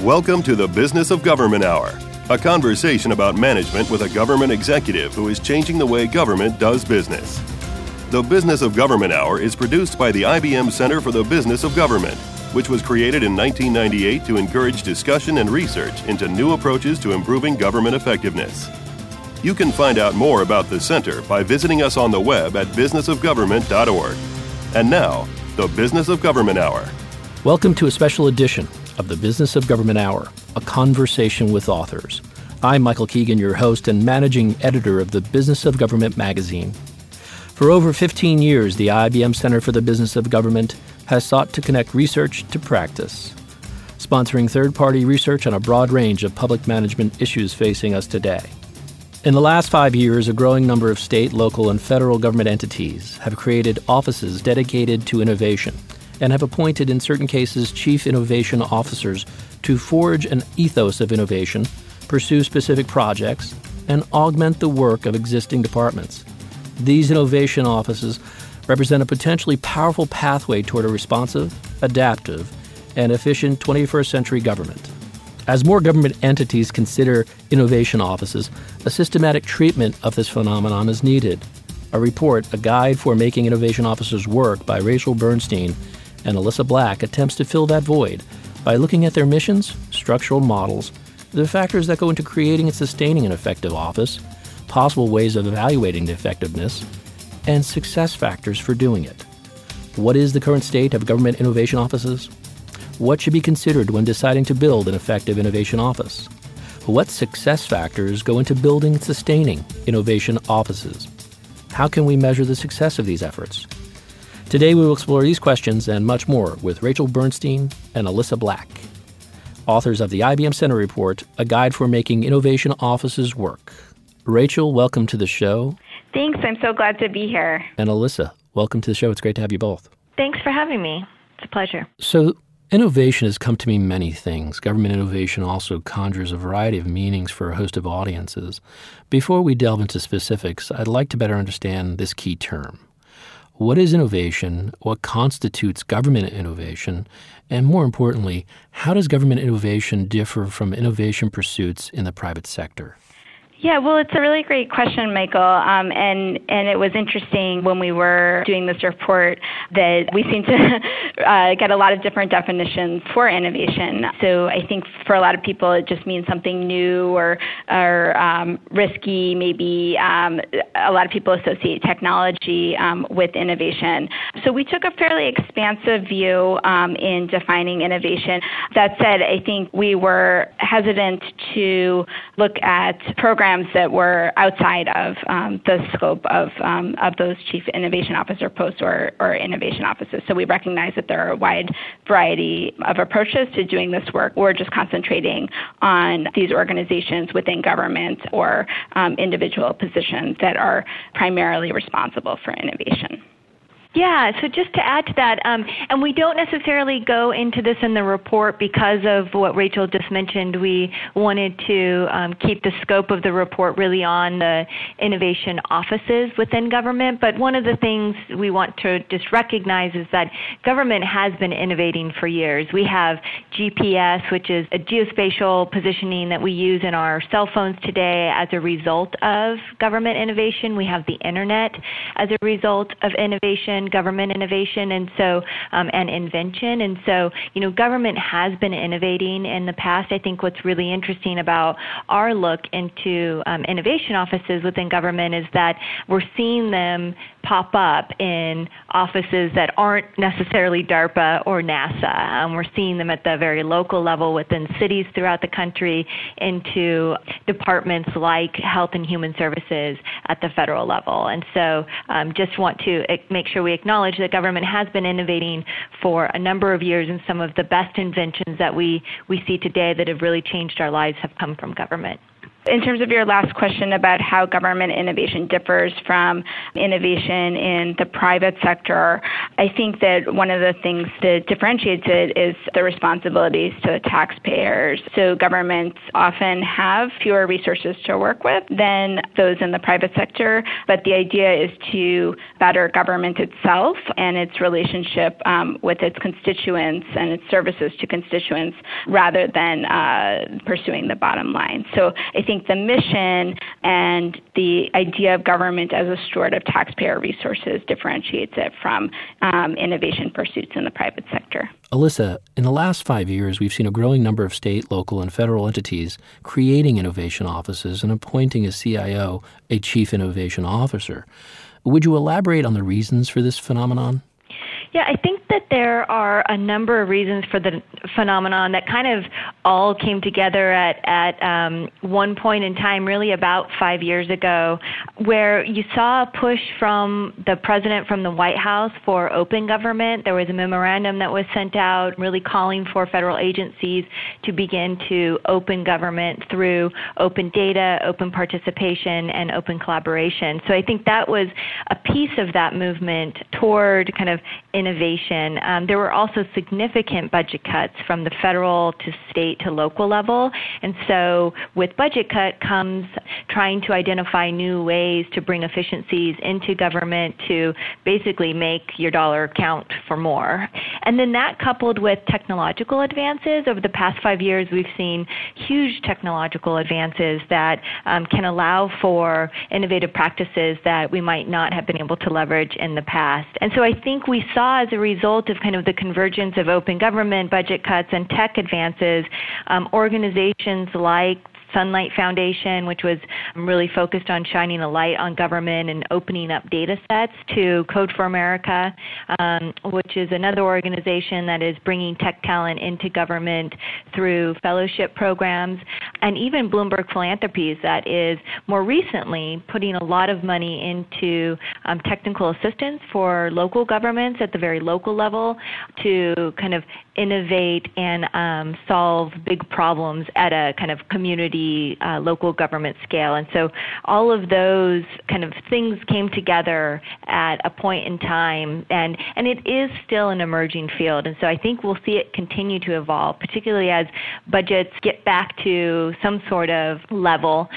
Welcome to the Business of Government Hour, a conversation about management with a government executive who is changing the way government does business. The Business of Government Hour is produced by the IBM Center for the Business of Government, which was created in 1998 to encourage discussion and research into new approaches to improving government effectiveness. You can find out more about the center by visiting us on the web at businessofgovernment.org. And now, the Business of Government Hour. Welcome to a special edition of the Business of Government Hour, a conversation with authors. I'm Michael Keegan, your host and managing editor of the Business of Government magazine. For over 15 years, the IBM Center for the Business of Government has sought to connect research to practice, sponsoring third-party research on a broad range of public management issues facing us today. In the last 5 years, a growing number of state, local, and federal government entities have created offices dedicated to innovation and have appointed, in certain cases, chief innovation officers to forge an ethos of innovation, pursue specific projects, and augment the work of existing departments. These innovation offices represent a potentially powerful pathway toward a responsive, adaptive, and efficient 21st century government. As more government entities consider innovation offices, a systematic treatment of this phenomenon is needed. A report, A Guide for Making Innovation Officers Work by Rachel Bernstein and Alyssa Black attempts to fill that void by looking at their missions, structural models, the factors that go into creating and sustaining an effective office, possible ways of evaluating the effectiveness, and success factors for doing it. What is the current state of government innovation offices? What should be considered when deciding to build an effective innovation office? What success factors go into building and sustaining innovation offices? How can we measure the success of these efforts? Today we will explore these questions and much more with Rachel Bernstein and Alyssa Black, authors of the IBM Center Report, A Guide for Making Innovation Offices Work. Rachel, welcome to the show. Thanks. I'm so glad to be here. And Alyssa, welcome to the show. It's great to have you both. Thanks for having me. It's a pleasure. So, innovation has come to mean many things. Government innovation also conjures a variety of meanings for a host of audiences. Before we delve into specifics, I'd like to better understand this key term. What is innovation? What constitutes government innovation? And more importantly, how does government innovation differ from innovation pursuits in the private sector? Yeah, well, it's a really great question, Michael. And it was interesting when we were doing this report that we seem to get a lot of different definitions for innovation. So I think for a lot of people, it just means something new or risky. Maybe a lot of people associate technology with innovation. So we took a fairly expansive view in defining innovation. That said, I think we were hesitant to look at programs that were outside of the scope of those chief innovation officer posts or innovation offices. So we recognize that there are a wide variety of approaches to doing this work. We're just concentrating on these organizations within government or individual positions that are primarily responsible for innovation. Yeah, so just to add to that, and we don't necessarily go into this in the report because of what Rachel just mentioned. We wanted to keep the scope of the report really on the innovation offices within government. But one of the things we want to just recognize is that government has been innovating for years. We have GPS, which is a geospatial positioning that we use in our cell phones today as a result of government innovation. We have the internet as a result of innovation, government innovation, and so and invention. And so, government has been innovating in the past. I think what's really interesting about our look into innovation offices within government is that we're seeing them pop up in offices that aren't necessarily DARPA or NASA. We're seeing them at the very local level within cities throughout the country into departments like Health and Human Services at the federal level. And so just want to make sure we acknowledge that government has been innovating for a number of years, and some of the best inventions that we see today that have really changed our lives have come from government. In terms of your last question about how government innovation differs from innovation in the private sector, I think that one of the things that differentiates it is the responsibilities to the taxpayers. So governments often have fewer resources to work with than those in the private sector, but the idea is to better government itself and its relationship with its constituents and its services to constituents rather than pursuing the bottom line. So I think the mission and the idea of government as a steward of taxpayer resources differentiates it from innovation pursuits in the private sector. Alyssa, in the last 5 years, we've seen a growing number of state, local, and federal entities creating innovation offices and appointing as CIO a chief innovation officer. Would you elaborate on the reasons for this phenomenon? Yeah, I think that there are a number of reasons for the phenomenon that kind of all came together at one point in time, really about 5 years ago, where you saw a push from the president from the White House for open government. There was a memorandum that was sent out really calling for federal agencies to begin to open government through open data, open participation, and open collaboration. So I think that was a piece of that movement toward kind of innovation. There were also significant budget cuts from the federal to state to local level. And so with budget cut comes trying to identify new ways to bring efficiencies into government to basically make your dollar count for more. And then that coupled with technological advances. Over the past 5 years, we've seen huge technological advances that can allow for innovative practices that we might not have been able to leverage in the past. And so I think we saw as a result of kind of the convergence of open government, budget cuts, and tech advances, organizations like Sunlight Foundation, which was really focused on shining a light on government and opening up data sets, to Code for America, which is another organization that is bringing tech talent into government through fellowship programs, and even Bloomberg Philanthropies that is more recently putting a lot of money into technical assistance for local governments at the very local level to kind of innovate and solve big problems at a kind of community local government scale. And so all of those kind of things came together at a point in time, and it is still an emerging field. And so I think we'll see it continue to evolve, particularly as budgets get back to some sort of level,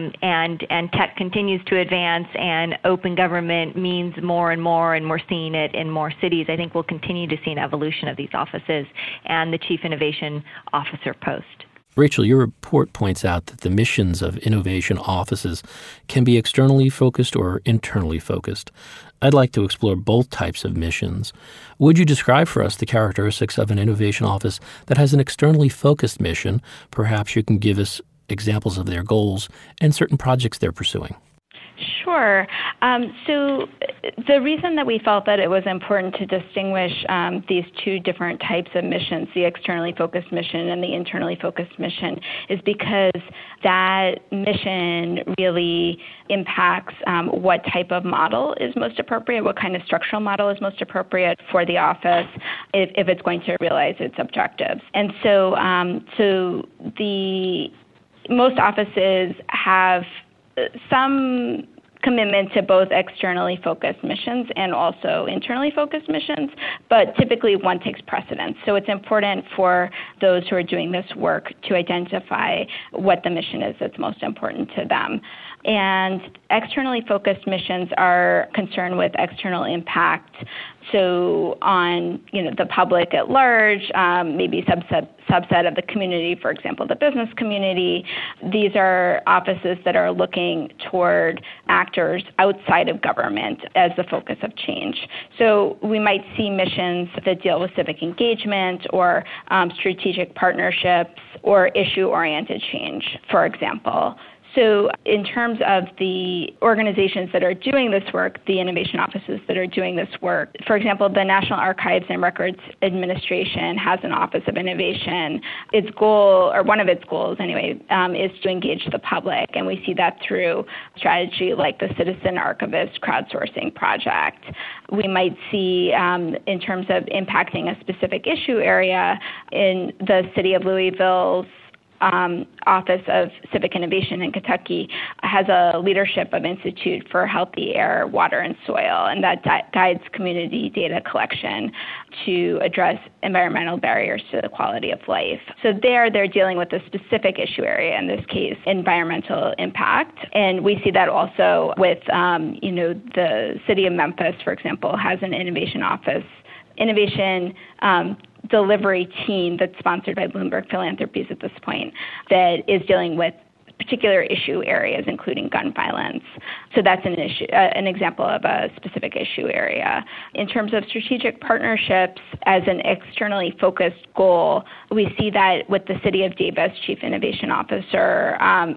and tech continues to advance and open government means more and more, and we're seeing it in more cities. I think we'll continue to see an evolution of these offices and the Chief Innovation Officer post. Rachel, your report points out that the missions of innovation offices can be externally focused or internally focused. I'd like to explore both types of missions. Would you describe for us the characteristics of an innovation office that has an externally focused mission? Perhaps you can give us examples of their goals and certain projects they're pursuing. Sure. So the reason that we felt that it was important to distinguish these two different types of missions, the externally focused mission and the internally focused mission, is because that mission really impacts what type of model is most appropriate, what kind of structural model is most appropriate for the office if it's going to realize its objectives. And so, most offices have some commitment to both externally focused missions and also internally focused missions, but typically one takes precedence. So it's important for those who are doing this work to identify what the mission is that's most important to them. And externally focused missions are concerned with external impact, so on the public at large, maybe subset of the community, for example, the business community. These are offices that are looking toward actors outside of government as the focus of change. So we might see missions that deal with civic engagement or strategic partnerships or issue-oriented change, for example. So in terms of the organizations that are doing this work, the innovation offices that are doing this work, for example, the National Archives and Records Administration has an Office of Innovation. Its goal, or one of its goals anyway, is to engage the public. And we see that through strategy like the Citizen Archivist crowdsourcing project. We might see, in terms of impacting a specific issue area, in the city of Louisville's Office of Civic Innovation in Kentucky has a leadership of Institute for Healthy Air, Water, and Soil, and that guides community data collection to address environmental barriers to the quality of life. So they're dealing with a specific issue area, in this case, environmental impact. And we see that also with, the city of Memphis, for example, has an innovation delivery team that's sponsored by Bloomberg Philanthropies at this point that is dealing with particular issue areas, including gun violence. So that's an example of a specific issue area. In terms of strategic partnerships as an externally focused goal, we see that with the City of Davis Chief Innovation Officer,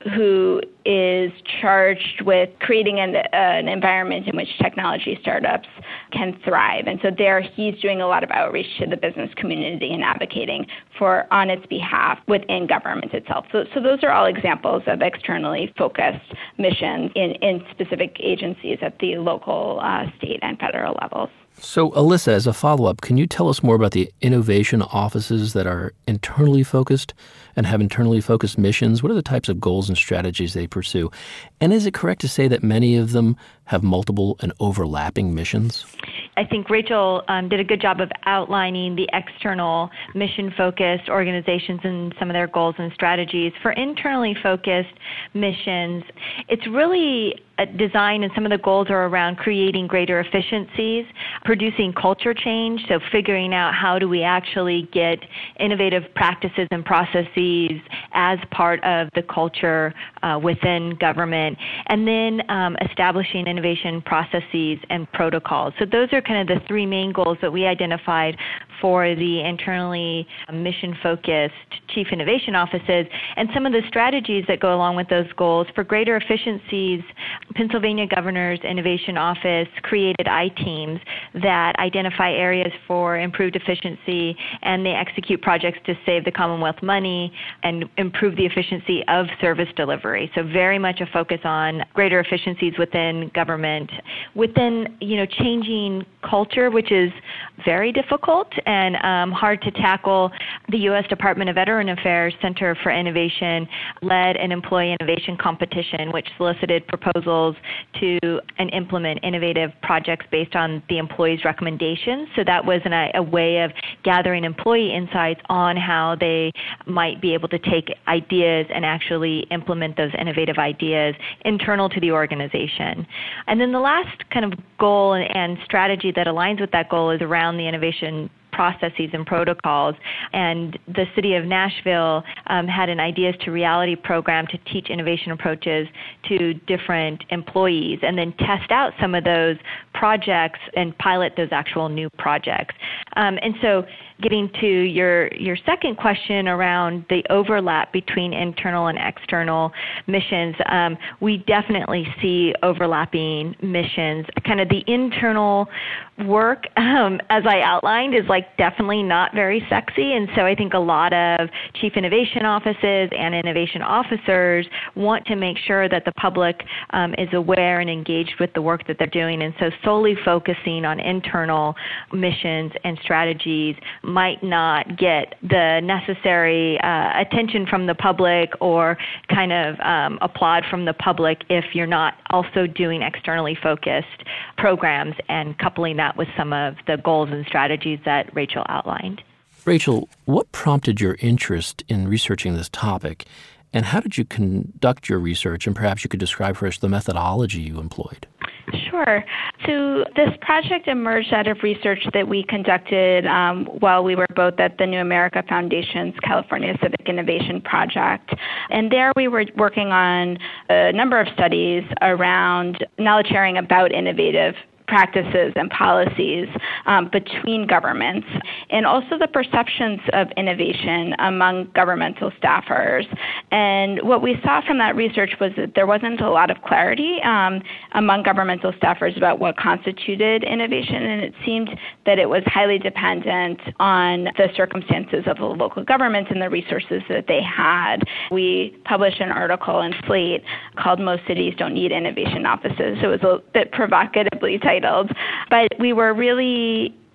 who is charged with creating an environment in which technology startups can thrive. And so there he's doing a lot of outreach to the business community and advocating on its behalf within government itself. So those are all examples of externally focused missions in specific agencies at the local, state, and federal levels. So, Alyssa, as a follow-up, can you tell us more about the innovation offices that are internally focused and have internally focused missions? What are the types of goals and strategies they pursue? And is it correct to say that many of them have multiple and overlapping missions? I think Rachel did a good job of outlining the external mission-focused organizations and some of their goals and strategies. For internally focused missions, it's really design, and some of the goals are around creating greater efficiencies, producing culture change, so figuring out how do we actually get innovative practices and processes as part of the culture within government, and then establishing innovation processes and protocols. So those are kind of the three main goals that we identified for the internally mission-focused chief innovation offices, and some of the strategies that go along with those goals. For greater efficiencies, Pennsylvania Governor's Innovation Office created I-teams that identify areas for improved efficiency, and they execute projects to save the Commonwealth money and improve the efficiency of service delivery. So very much a focus on greater efficiencies within government, within changing culture, which is very difficult and hard to tackle. The U.S. Department of Veteran Affairs Center for Innovation led an employee innovation competition, which solicited proposals to and implement innovative projects based on the employees' recommendations. So that was a way of gathering employee insights on how they might be able to take ideas and actually implement those innovative ideas internal to the organization. And then the last kind of goal and strategy that aligns with that goal is around the innovation processes and protocols. And the city of Nashville had an Ideas to Reality program to teach innovation approaches to different employees and then test out some of those projects and pilot those actual new projects. And so getting to your second question around the overlap between internal and external missions, we definitely see overlapping missions. Kind of the internal work, as I outlined, is definitely not very sexy. And so I think a lot of chief innovation offices and innovation officers want to make sure that the public is aware and engaged with the work that they're doing. And so solely focusing on internal missions and strategies might not get the necessary attention from the public or kind of applaud from the public if you're not also doing externally focused programs and coupling that with some of the goals and strategies that Rachel outlined. Rachel, what prompted your interest in researching this topic, and how did you conduct your research? And perhaps you could describe for us the methodology you employed. Sure. So this project emerged out of research that we conducted while we were both at the New America Foundation's California Civic Innovation Project. And there we were working on a number of studies around knowledge sharing about innovative practices and policies between governments, and also the perceptions of innovation among governmental staffers. And what we saw from that research was that there wasn't a lot of clarity among governmental staffers about what constituted innovation, and it seemed that it was highly dependent on the circumstances of the local government and the resources that they had. We published an article in Slate called "Most Cities Don't Need Innovation Offices." It was a bit provocatively titled, but we were really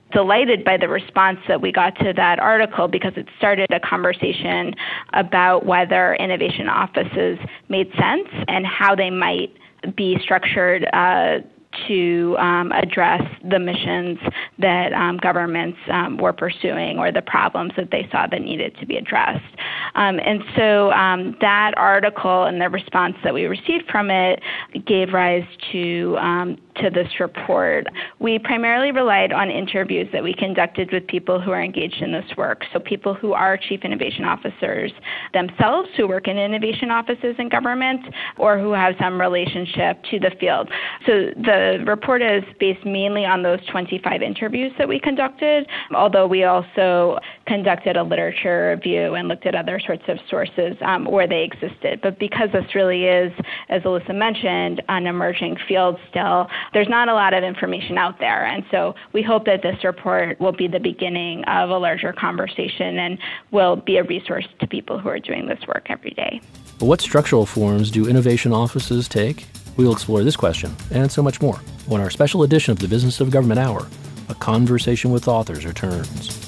delighted by the response that we got to that article because it started a conversation about whether innovation offices made sense and how they might be structured to address the missions that governments were pursuing or the problems that they saw that needed to be addressed. And so that article and the response that we received from it gave rise to this report. We primarily relied on interviews that we conducted with people who are engaged in this work, so people who are chief innovation officers themselves, who work in innovation offices in government, or who have some relationship to the field. So the report is based mainly on those 25 interviews that we conducted, although we also conducted a literature review and looked at other sorts of sources where they existed. But because this really is, as Alyssa mentioned, an emerging field still, there's not a lot of information out there. And so we hope that this report will be the beginning of a larger conversation and will be a resource to people who are doing this work every day. What structural forms do innovation offices take? We'll explore this question and so much more when our special edition of the Business of Government Hour, A Conversation with Authors, returns.